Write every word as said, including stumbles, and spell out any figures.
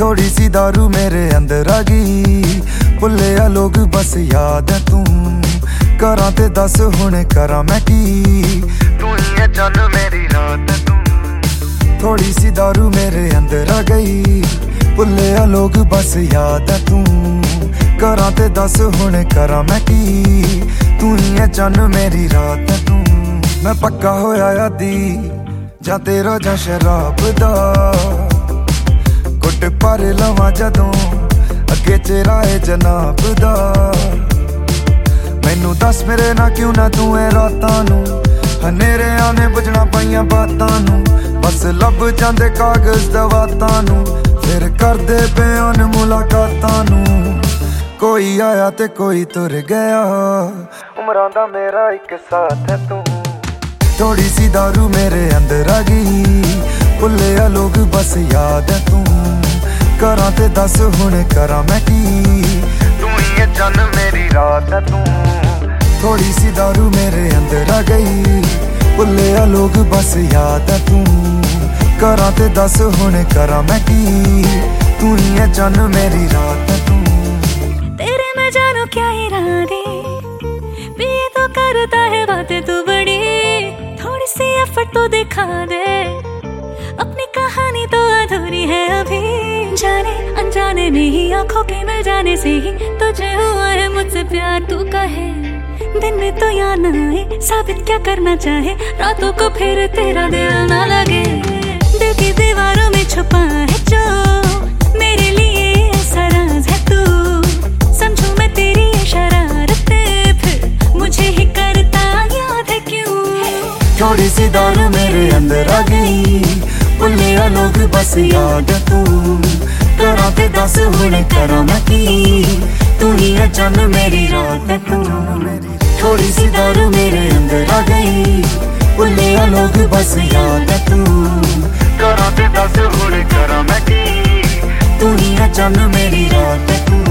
थोड़ी सी दारू मेरे अंदर आ गई, भुले आ लोग बस याद है तू। करा ते दस हुण करा मैं की, तू ही है चन मेरी रात तू। थोड़ी सी दारू मेरे अंदर आ गई, भुले आ लोग बस याद है तू। करा ते दस हुण करा मैं की, तू ही है चन मेरी रात तू। मैं पक्का होया यादी जां तेरा जां शराब दा, घुट भर लवां जदों अगे चेहरा है जनाब दा। मैनू दस मेरे ना क्यों ना तू है रातां नू, हनेरे आने बुझना पाइयां बातां नू। बस लब जांदे कागज दवातां नू, फिर करदे बयान मुलाकातां नू। कोई आया ते कोई तुर गया, उमरां दा मेरा एक साथ है तू। थोड़ी सी दारू मेरे अंदर आ गई, भुले आ लोग बस याद है तू। करा ते दस हुण करा मैं की, तू ही है चन मेरी रात है तू। थोड़ी सी दारू मेरे अंदर आ गई, भुले आ लोग बस याद है तू। करा ते दस हुण करा मैं की, तू ही है चन मेरी रात है तू। तेरे मैं जानू क्या इरादे, पिए तो करता है बातें तू बड़ी। थोड़ी सी एफर्ट तो दिखा दे, अपनी कहानी तो अधूरी है अभी। जाने अनजाने में ही आंखों के मिल जाने से ही तुझे हुआ है मुझसे प्यार। तू कहे दिन में तो याद ना आए, साबित क्या करना चाहे रातों को फिर तेरा दिल ना लगे। दिल की दीवारों में छुपा है जो मेरे लिए ऐसा राज है तू। समझू मैं तेरी ये शरारतें, फिर मुझे ही करता याद है क्यों। थोड़ी सी दारू मेरे अंदर आ गई, भुले आ लोग बस याद है तू। करा ते दस हुण करा मैं की, तू ही है चन मेरी रात है तू। थोड़ी सी दारू मेरे अंदर आ गई, भुले आ लोग बस याद है तू। करा ते दस हुण करा मैं की, तू ही है चन मेरी रात है तू।